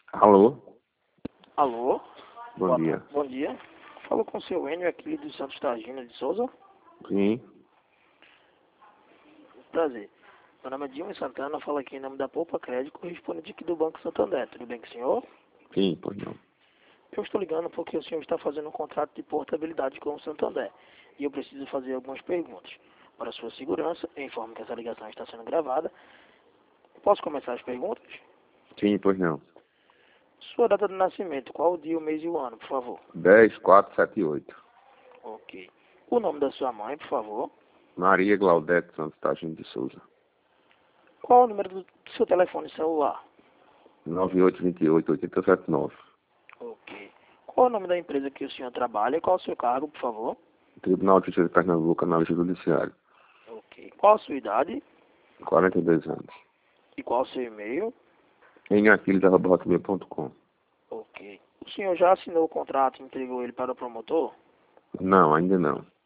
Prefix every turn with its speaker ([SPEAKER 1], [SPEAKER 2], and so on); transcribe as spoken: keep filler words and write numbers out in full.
[SPEAKER 1] Alô?
[SPEAKER 2] Alô?
[SPEAKER 1] Bom
[SPEAKER 2] Boa
[SPEAKER 1] dia.
[SPEAKER 2] tarde. Bom dia. Falo com o seu Enio aqui do Santos Tagino de Souza.
[SPEAKER 1] Sim,
[SPEAKER 2] Prazer. Meu nome é Dilma Santana, falo aqui em nome da Poupa Crédito, correspondente aqui do Banco Santander. Tudo bem com o senhor?
[SPEAKER 1] sim, pois não.
[SPEAKER 2] Eu estou ligando porque o senhor está fazendo um contrato de portabilidade com o Santander. E eu preciso fazer algumas perguntas. Para sua segurança, eu informo que essa ligação está sendo gravada. Posso começar as perguntas?
[SPEAKER 1] Sim, pois não.
[SPEAKER 2] Sua data de nascimento, qual o dia, o mês e o ano, por favor?
[SPEAKER 1] dez, quatro, sete, oito.
[SPEAKER 2] Ok. O nome da sua mãe, por favor?
[SPEAKER 1] Maria Glaudete Santos Tagino de Souza.
[SPEAKER 2] Qual o número do seu telefone celular?
[SPEAKER 1] nove oito dois oito, oito sete nove.
[SPEAKER 2] Ok. Qual o nome da empresa que o senhor trabalha e qual o seu cargo, por favor?
[SPEAKER 1] Tribunal de Justiça de Pernambuco, análise judiciária.
[SPEAKER 2] Ok. Qual a sua idade
[SPEAKER 1] quarenta e dois anos.
[SPEAKER 2] e qual o seu e-mail?
[SPEAKER 1] em aquiles arroba hotmail ponto com.
[SPEAKER 2] Ok. O senhor já assinou o contrato e entregou ele para o promotor?
[SPEAKER 1] Não, ainda não.